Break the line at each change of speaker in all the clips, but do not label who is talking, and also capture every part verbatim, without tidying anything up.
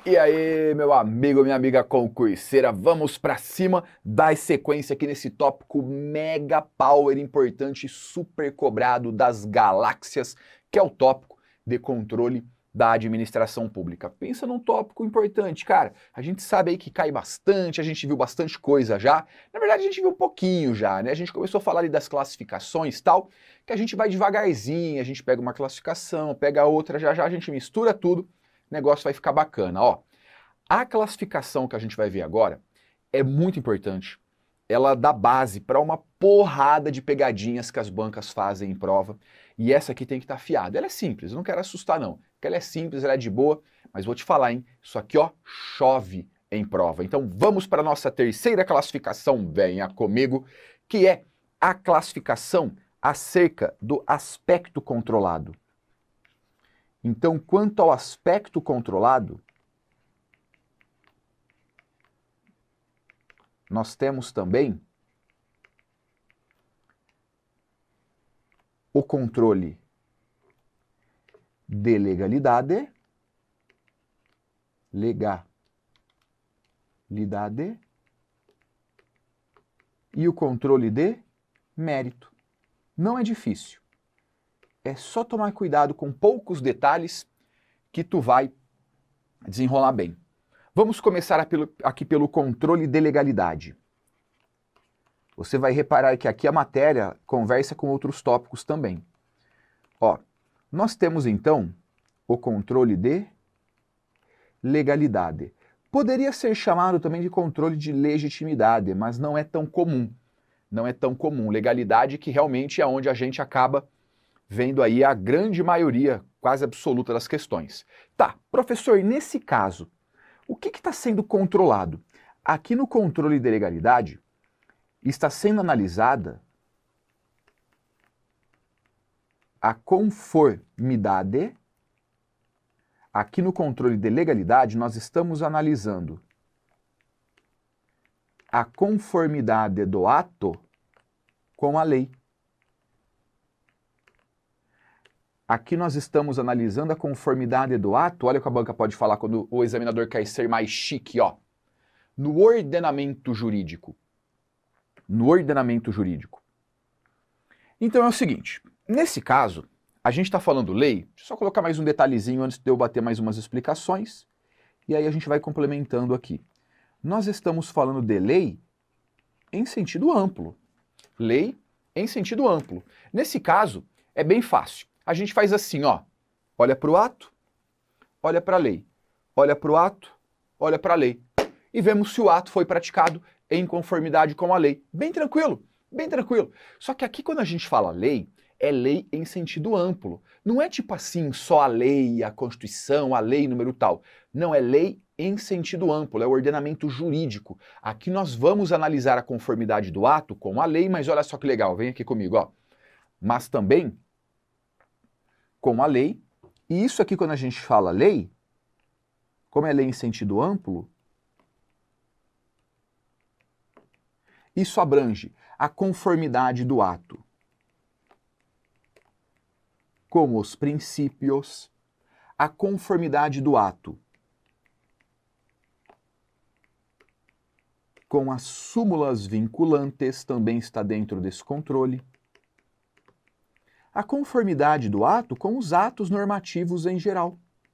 E aí, meu amigo, minha amiga concurseira, vamos pra cima, dar sequência aqui nesse tópico mega power importante, super cobrado das galáxias, que é o tópico de controle da administração pública. Pensa num tópico importante, cara. A gente sabe aí que cai bastante, a gente viu bastante coisa já. Na verdade, a gente viu um pouquinho já, né? A gente começou a falar ali das classificações e tal, que a gente vai devagarzinho, a gente pega uma classificação, pega outra, já já a gente mistura tudo. O negócio vai ficar bacana, ó. A classificação que a gente vai ver agora é muito importante. Ela dá base para uma porrada de pegadinhas que as bancas fazem em prova. E essa aqui tem que estar afiada. Ela é simples, eu não quero assustar não. Porque ela é simples, ela é de boa, mas vou te falar, hein? Isso aqui, ó, chove em prova. Então vamos para a nossa terceira classificação, venha comigo, que é a classificação acerca do aspecto controlado. Então, quanto ao aspecto controlado, nós temos também o controle de legalidade, legalidade e o controle de mérito. Não é difícil. É só tomar cuidado com poucos detalhes que tu vai desenrolar bem. Vamos começar aqui pelo controle de legalidade. Você vai reparar que aqui a matéria conversa com outros tópicos também. Ó, nós temos então o controle de legalidade. Poderia ser chamado também de controle de legitimidade, mas não é tão comum. Não é tão comum. Legalidade que realmente é onde a gente acaba vendo aí a grande maioria, quase absoluta das questões. Tá, professor, nesse caso, o que está sendo controlado? Aqui no controle de legalidade, está sendo analisada a conformidade. Aqui no controle de legalidade, nós estamos analisando a conformidade do ato com a lei. Aqui nós estamos analisando a conformidade do ato, olha o que a banca pode falar quando o examinador quer ser mais chique, ó. No ordenamento jurídico. No ordenamento jurídico. Então é o seguinte, nesse caso, a gente está falando lei, deixa eu só colocar mais um detalhezinho antes de eu bater mais umas explicações, e aí a gente vai complementando aqui. Nós estamos falando de lei em sentido amplo. Lei em sentido amplo. Nesse caso, é bem fácil. A gente faz assim, ó, olha para o ato, olha para a lei, olha para o ato, olha para a lei, e vemos se o ato foi praticado em conformidade com a lei. Bem tranquilo, bem tranquilo. Só que aqui quando a gente fala lei, é lei em sentido amplo. Não é tipo assim, só a lei, a Constituição, a lei número tal. Não, é lei em sentido amplo, é o ordenamento jurídico. Aqui nós vamos analisar a conformidade do ato com a lei, mas olha só que legal, vem aqui comigo, ó. Mas também com a lei, e isso aqui quando a gente fala lei, como é lei em sentido amplo, isso abrange a conformidade do ato com os princípios, a conformidade do ato com as súmulas vinculantes, também está dentro desse controle, a conformidade do ato com os atos normativos em geral.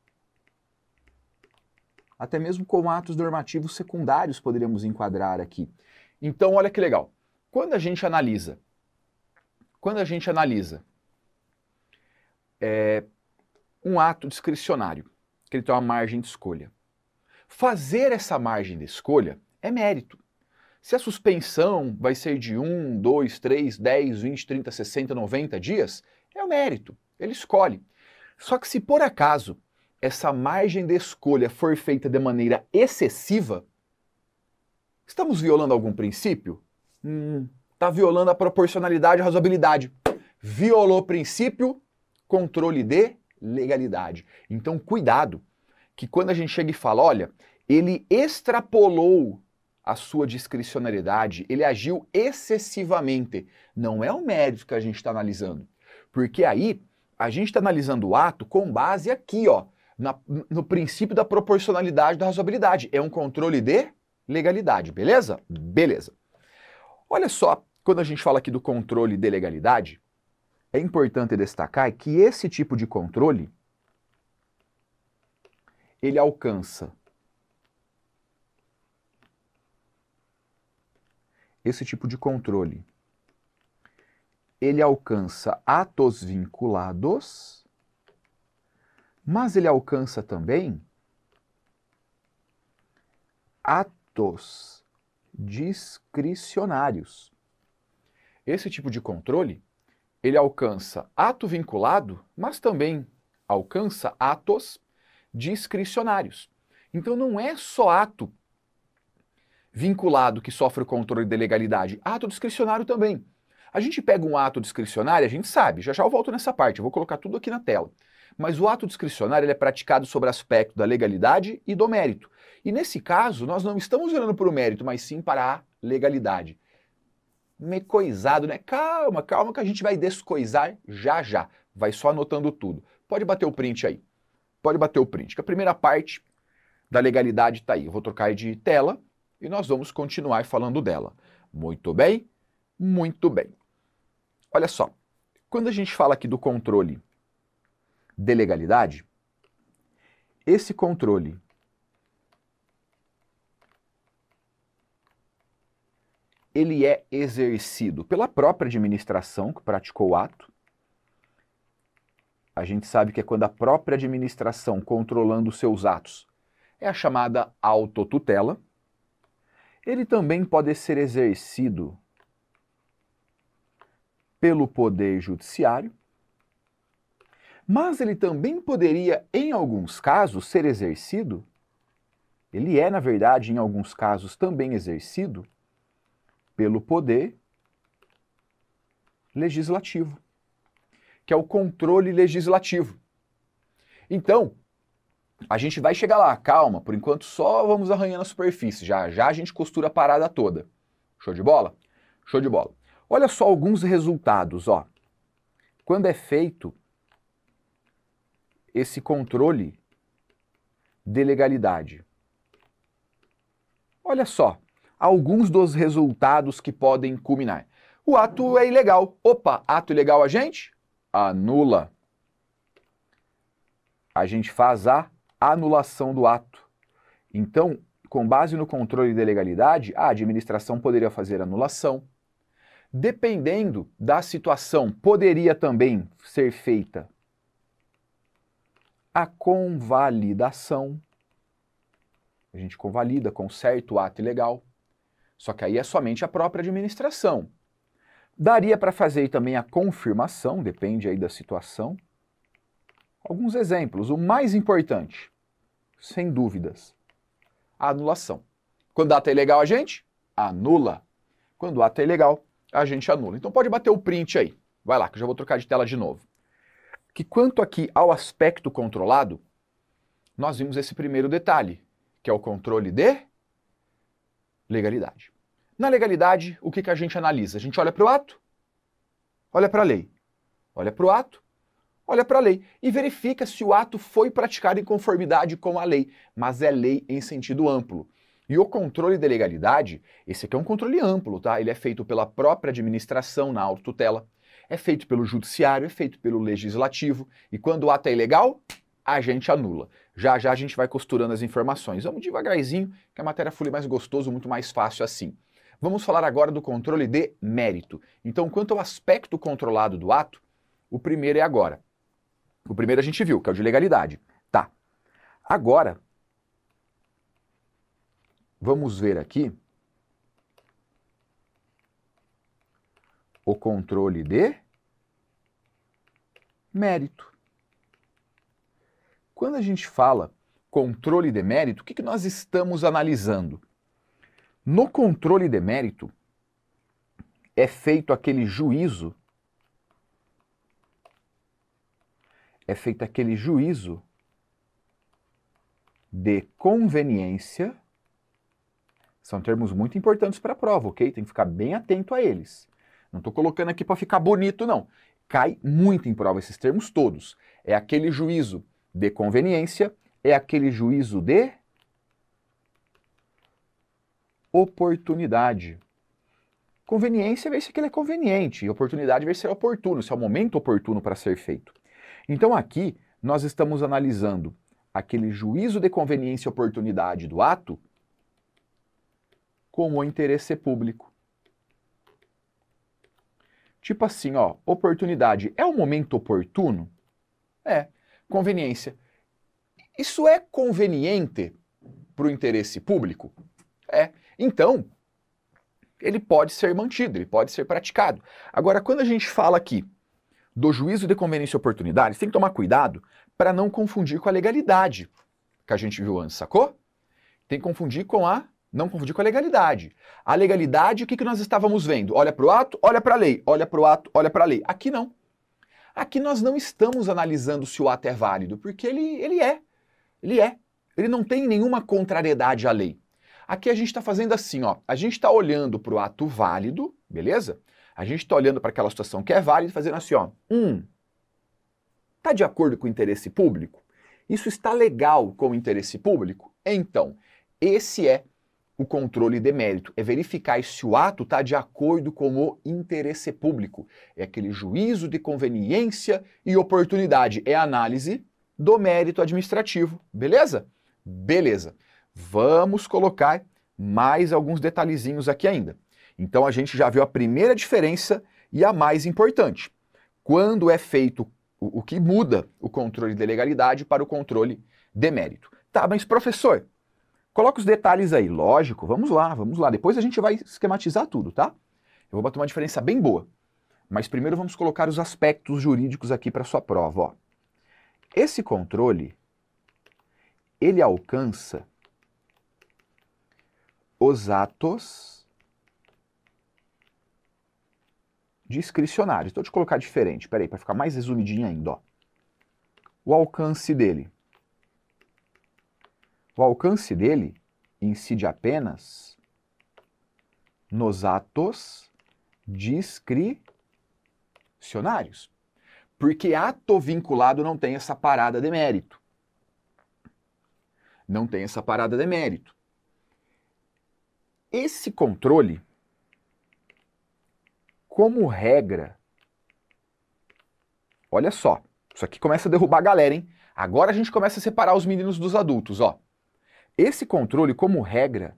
Até mesmo com atos normativos secundários poderíamos enquadrar aqui. Então, olha que legal. Quando a gente analisa, quando a gente analisa é, um ato discricionário, que ele tem uma margem de escolha, fazer essa margem de escolha é mérito. Se a suspensão vai ser de um, dois, três, dez, vinte, trinta, sessenta, noventa dias, é o mérito, ele escolhe. Só que se por acaso essa margem de escolha for feita de maneira excessiva, estamos violando algum princípio? Hum, está violando a proporcionalidade e a razoabilidade. Violou o princípio, controle de legalidade. Então cuidado, que quando a gente chega e fala, olha, ele extrapolou a sua discricionariedade, ele agiu excessivamente. Não é o mérito que a gente está analisando. Porque aí a gente está analisando o ato com base aqui, ó, na, no princípio da proporcionalidade da razoabilidade. É um controle de legalidade, beleza? Beleza. Olha só, quando a gente fala aqui do controle de legalidade, é importante destacar que esse tipo de controle, ele alcança esse tipo de controle, ele alcança atos vinculados, mas ele alcança também atos discricionários. Esse tipo de controle, ele alcança ato vinculado, mas também alcança atos discricionários. Então não é só ato vinculado que sofre o controle de legalidade, ato discricionário também. A gente pega um ato discricionário, a gente sabe, já já eu volto nessa parte, eu vou colocar tudo aqui na tela. Mas o ato discricionário ele é praticado sobre aspecto da legalidade e do mérito. E nesse caso, nós não estamos olhando para o mérito, mas sim para a legalidade. Meio coisado, né? Calma, calma que a gente vai descoisar já já. Vai só anotando tudo. Pode bater o print aí. Pode bater o print, que a primeira parte da legalidade está aí. Eu vou trocar de tela e nós vamos continuar falando dela. Muito bem, muito bem. Olha só, quando a gente fala aqui do controle de legalidade, esse controle ele é exercido pela própria administração que praticou o ato. A gente sabe que é quando a própria administração controlando os seus atos é a chamada autotutela. Ele também pode ser exercido pelo Poder Judiciário, mas ele também poderia, em alguns casos, ser exercido, ele é, na verdade, em alguns casos, também exercido pelo Poder Legislativo, que é o controle legislativo. Então, a gente vai chegar lá, calma, por enquanto só vamos arranhando a superfície, já já a gente costura a parada toda. Show de bola? Show de bola. Olha só alguns resultados, ó. Quando é feito esse controle de legalidade. Olha só, alguns dos resultados que podem culminar. O ato é ilegal. Opa, ato ilegal a gente? Anula. A gente faz a anulação do ato. Então, com base no controle de legalidade, a administração poderia fazer anulação. Dependendo da situação, poderia também ser feita a convalidação. A gente convalida, conserta o ato ilegal. Só que aí é somente a própria administração. Daria para fazer também a confirmação, depende aí da situação. Alguns exemplos. O mais importante, sem dúvidas, a anulação. Quando o ato é ilegal, a gente anula. Quando o ato é ilegal, a gente anula. Então pode bater o print aí. Vai lá, que eu já vou trocar de tela de novo. Que quanto aqui ao aspecto controlado, nós vimos esse primeiro detalhe, que é o controle de legalidade. Na legalidade, o que, que a gente analisa? A gente olha para o ato, olha para a lei. Olha para o ato, olha para a lei. E verifica se o ato foi praticado em conformidade com a lei, mas é lei em sentido amplo. E o controle de legalidade, esse aqui é um controle amplo, tá? Ele é feito pela própria administração na autotutela, é feito pelo judiciário, é feito pelo legislativo, e quando o ato é ilegal, a gente anula. Já já a gente vai costurando as informações. Vamos devagarzinho, que a matéria flui mais gostoso, muito mais fácil assim. Vamos falar agora do controle de mérito. Então, quanto ao aspecto controlado do ato, o primeiro é agora. O primeiro a gente viu, que é o de legalidade. Tá. Agora, vamos ver aqui o controle de mérito. Quando a gente fala controle de mérito, o que, que nós estamos analisando? No controle de mérito, é feito aquele juízo, é feito aquele juízo de conveniência. São termos muito importantes para a prova, ok? Tem que ficar bem atento a eles. Não estou colocando aqui para ficar bonito, não. Cai muito em prova esses termos todos. É aquele juízo de conveniência é aquele juízo de oportunidade. Conveniência vê se ele é conveniente, e oportunidade vê se é oportuno, se é o momento oportuno para ser feito. Então aqui nós estamos analisando aquele juízo de conveniência e oportunidade do ato como o interesse público. Tipo assim, ó, oportunidade é o momento oportuno? É. Conveniência. Isso é conveniente para o interesse público? É. Então, ele pode ser mantido, ele pode ser praticado. Agora, quando a gente fala aqui do juízo de conveniência e oportunidade, tem que tomar cuidado para não confundir com a legalidade que a gente viu antes, sacou? Tem que confundir com a... não confundir com a legalidade. A legalidade, o que, que nós estávamos vendo? Olha para o ato, olha para a lei. Olha para o ato, olha para a lei. Aqui não. Aqui nós não estamos analisando se o ato é válido, porque ele, ele é. Ele é. Ele não tem nenhuma contrariedade à lei. Aqui a gente está fazendo assim, ó. A gente está olhando para o ato válido, beleza? A gente está olhando para aquela situação que é válida e fazendo assim, ó. Hum, está de acordo com o interesse público? Isso está legal com o interesse público? Então, esse é o controle de mérito, é verificar se o ato está de acordo com o interesse público. É aquele juízo de conveniência e oportunidade. É a análise do mérito administrativo. Beleza? Beleza. Vamos colocar mais alguns detalhezinhos aqui ainda. Então a gente já viu a primeira diferença e a mais importante. Quando é feito o, o que muda o controle de legalidade para o controle de mérito. Tá, mas professor, coloca os detalhes aí. Lógico, vamos lá, vamos lá. Depois a gente vai esquematizar tudo, tá? Eu vou botar uma diferença bem boa. Mas primeiro vamos colocar os aspectos jurídicos aqui para sua prova, ó. Esse controle, ele alcança os atos discricionários. Então, deixa eu colocar diferente, peraí, para ficar mais resumidinho ainda, ó. O alcance dele. O alcance dele incide apenas nos atos discricionários. Porque ato vinculado não tem essa parada de mérito. Não tem essa parada de mérito. Esse controle, como regra, olha só, isso aqui começa a derrubar a galera, hein? Agora a gente começa a separar os meninos dos adultos, ó. Esse controle, como regra,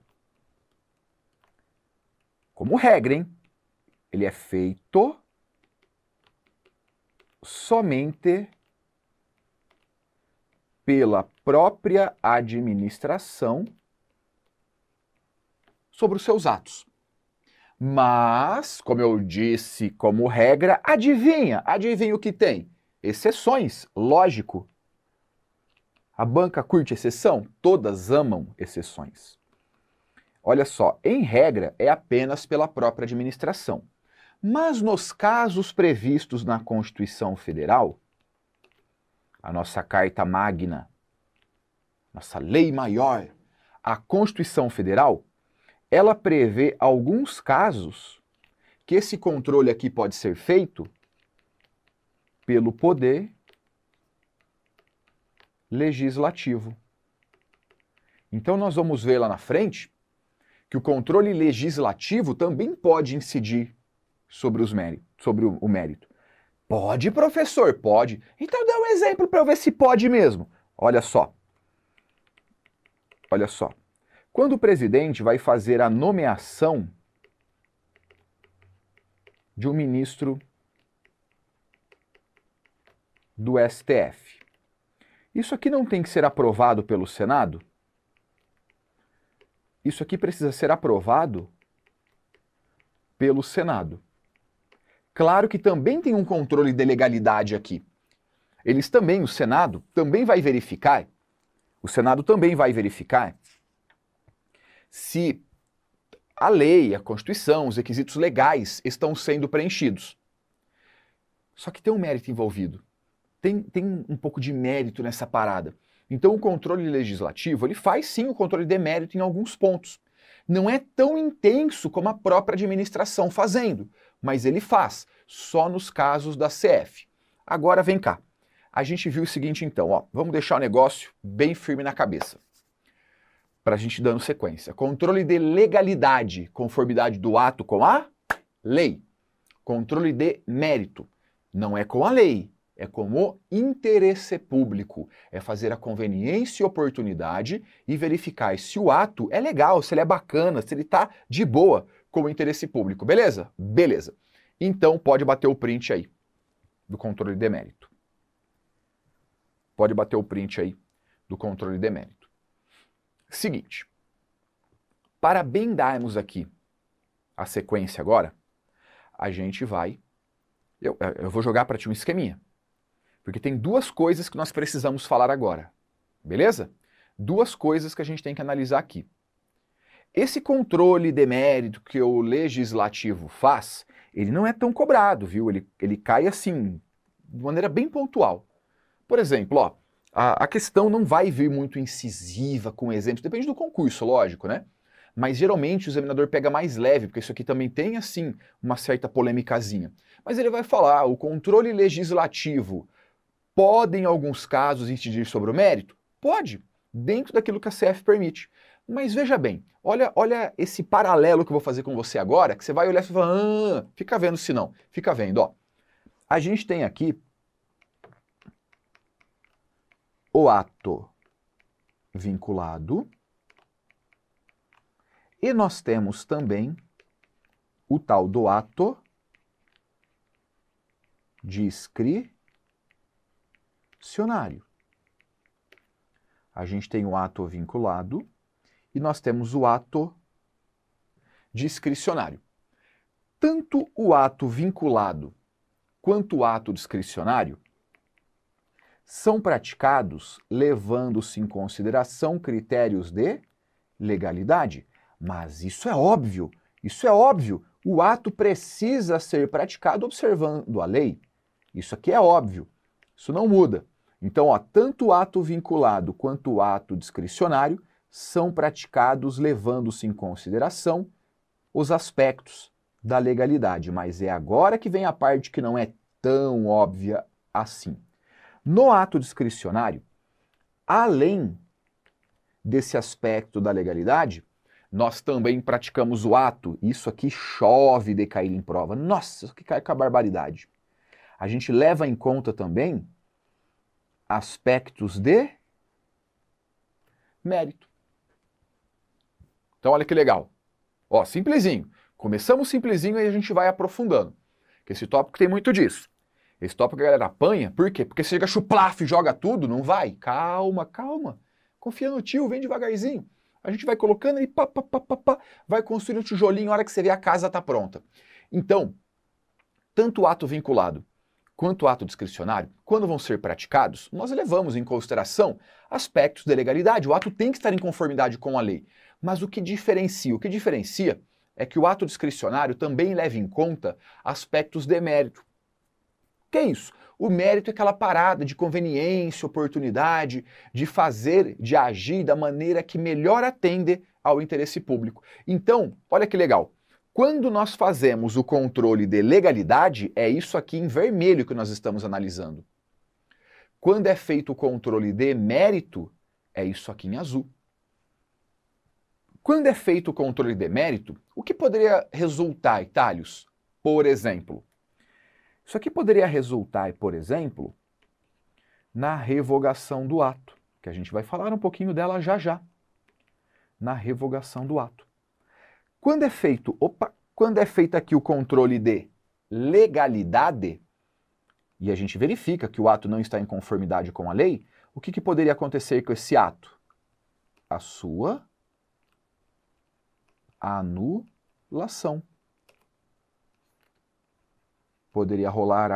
como regra, hein? Ele é feito somente pela própria administração sobre os seus atos. Mas, como eu disse, como regra, adivinha, adivinha o que tem? Exceções, lógico. A banca curte exceção? Todas amam exceções. Olha só, em regra, é apenas pela própria administração. Mas nos casos previstos na Constituição Federal, a nossa Carta Magna, nossa lei maior, a Constituição Federal, ela prevê alguns casos que esse controle aqui pode ser feito pelo poder legislativo. Então nós vamos ver lá na frente que o controle legislativo também pode incidir sobre, os méritos, sobre o, o mérito. Pode, professor? Pode. Então dá um exemplo para eu ver se pode mesmo. Olha só. Olha só. Quando o presidente vai fazer a nomeação de um ministro do S T F, isso aqui não tem que ser aprovado pelo Senado? Isso aqui precisa ser aprovado pelo Senado. Claro que também tem um controle de legalidade aqui. Eles também, o Senado, também vai verificar, o Senado também vai verificar se a lei, a Constituição, os requisitos legais estão sendo preenchidos. Só que tem um mérito envolvido. Tem, tem um pouco de mérito nessa parada. Então o controle legislativo, ele faz sim o controle de mérito em alguns pontos. Não é tão intenso como a própria administração fazendo, mas ele faz, só nos casos da C F. Agora vem cá. A gente viu o seguinte então, ó, vamos deixar o negócio bem firme na cabeça, para a gente dando sequência. Controle de legalidade, conformidade do ato com a lei. Controle de mérito, não é com a lei, é com o interesse público. É fazer a conveniência e oportunidade e verificar se o ato é legal, se ele é bacana, se ele está de boa com o interesse público. Beleza? Beleza. Então pode bater o print aí do controle de mérito. Pode bater o print aí do controle de mérito. Seguinte, para bem darmos aqui a sequência agora, a gente vai, eu, eu vou jogar para ti um esqueminha, porque tem duas coisas que nós precisamos falar agora, beleza? Duas coisas que a gente tem que analisar aqui. Esse controle de mérito que o legislativo faz, ele não é tão cobrado, viu? Ele, ele cai assim, de maneira bem pontual. Por exemplo, ó, a, a questão não vai vir muito incisiva com exemplos, depende do concurso, lógico, né? Mas geralmente o examinador pega mais leve, porque isso aqui também tem, assim, uma certa polêmicazinha. Mas ele vai falar, o controle legislativo pode, em alguns casos, incidir sobre o mérito? Pode, dentro daquilo que a C F permite. Mas veja bem, olha, olha esse paralelo que eu vou fazer com você agora, que você vai olhar e falar, ah, fica vendo se não, fica vendo, ó. A gente tem aqui o ato vinculado e nós temos também o tal do ato discricionário. A gente tem o ato vinculado e nós temos o ato discricionário. Tanto o ato vinculado quanto o ato discricionário são praticados levando-se em consideração critérios de legalidade. Mas isso é óbvio, isso é óbvio. O ato precisa ser praticado observando a lei. Isso aqui é óbvio, isso não muda. Então, ó, tanto o ato vinculado quanto o ato discricionário são praticados levando-se em consideração os aspectos da legalidade. Mas é agora que vem a parte que não é tão óbvia assim. No ato discricionário, além desse aspecto da legalidade, nós também praticamos o ato, isso aqui chove de cair em prova. Nossa, isso aqui cai com a barbaridade. A gente leva em conta também aspectos de mérito. Então olha que legal. Ó, simplesinho. Começamos simplesinho e a gente vai aprofundando. Porque esse tópico tem muito disso. Esse tópico a galera apanha, por quê? Porque você chega chuplaf e joga tudo, não vai. Calma, calma. Confia no tio, vem devagarzinho. A gente vai colocando e pá, pá, pá, pá, pá, vai construindo o tijolinho, a hora que você vê a casa está pronta. Então, tanto o ato vinculado quanto o ato discricionário, quando vão ser praticados, nós levamos em consideração aspectos de legalidade. O ato tem que estar em conformidade com a lei. Mas o que diferencia? O que diferencia é que o ato discricionário também leva em conta aspectos de mérito. O que é isso? O mérito é aquela parada de conveniência, oportunidade, de fazer, de agir da maneira que melhor atende ao interesse público. Então, olha que legal. Quando nós fazemos o controle de legalidade, é isso aqui em vermelho que nós estamos analisando. Quando é feito o controle de mérito, é isso aqui em azul. Quando é feito o controle de mérito, o que poderia resultar, Itálios? Por exemplo, isso aqui poderia resultar, por exemplo, na revogação do ato, que a gente vai falar um pouquinho dela já já. Na revogação do ato. Quando é feito, opa, quando é feito aqui o controle de legalidade, e a gente verifica que o ato não está em conformidade com a lei, o que, que poderia acontecer com esse ato? A sua anulação. Poderia rolar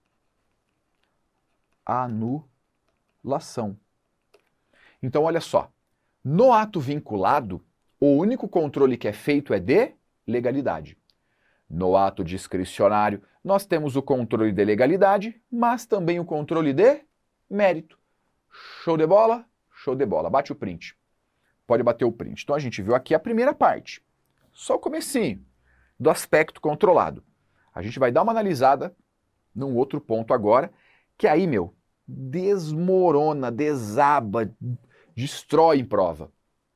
a anulação. Então, olha só, no ato vinculado, o único controle que é feito é de legalidade. No ato discricionário, nós temos o controle de legalidade, mas também o controle de mérito. Show de bola? Show de bola. Bate o print. Pode bater o print. Então a gente viu aqui a primeira parte. Só o comecinho do aspecto controlado. A gente vai dar uma analisada num outro ponto agora, que aí, meu, desmorona, desaba, destrói em prova.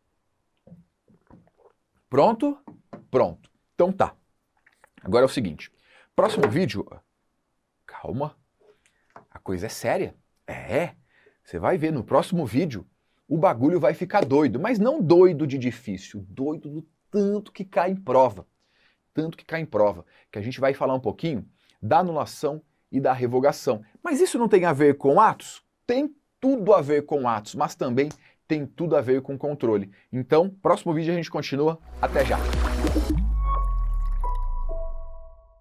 Pronto? Pronto. Então tá. Agora é o seguinte. Próximo vídeo... Calma. A coisa é séria. É. Você vai ver no próximo vídeo, o bagulho vai ficar doido. Mas não doido de difícil. Doido do tanto que cai em prova. Tanto que cai em prova. Que a gente vai falar um pouquinho da anulação e da revogação. Mas isso não tem a ver com Atos? Tem tudo a ver com Atos, mas também tem tudo a ver com controle. Então, próximo vídeo a gente continua. Até já!